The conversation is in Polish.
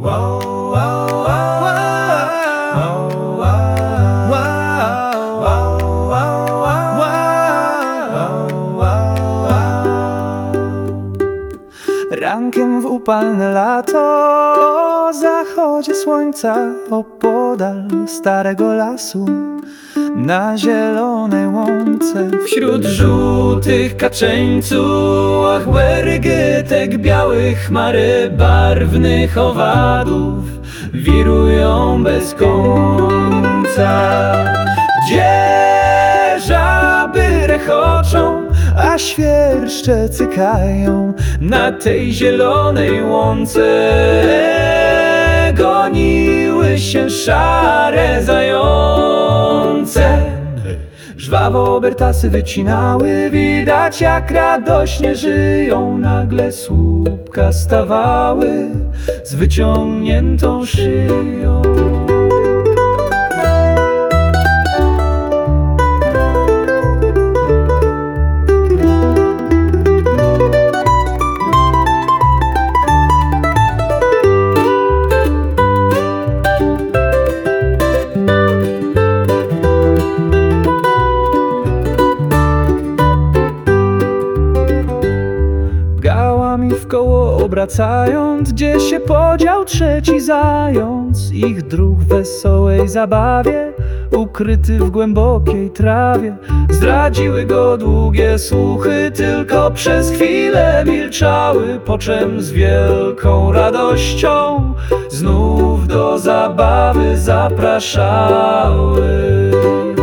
Rankiem w upalne lato, o zachodzie słońca, opodal starego lasu, na zielonej łące, wśród żółtych kaczeńców, łerygytek, białych chmary, barwnych owadów wirują bez końca. Gdzie żaby rechoczą, a świerszcze cykają na tej zielonej łące. Goniły się szare zające, żwawo bertasy wycinały, widać jak radośnie żyją. Nagle słupka stawały z wyciągniętą szyją. W koło obracając, gdzie się podział trzeci zając. Ich druh w wesołej zabawie, ukryty w głębokiej trawie. Zdradziły go długie słuchy, tylko przez chwilę milczały, po czym z wielką radością znów do zabawy zapraszały.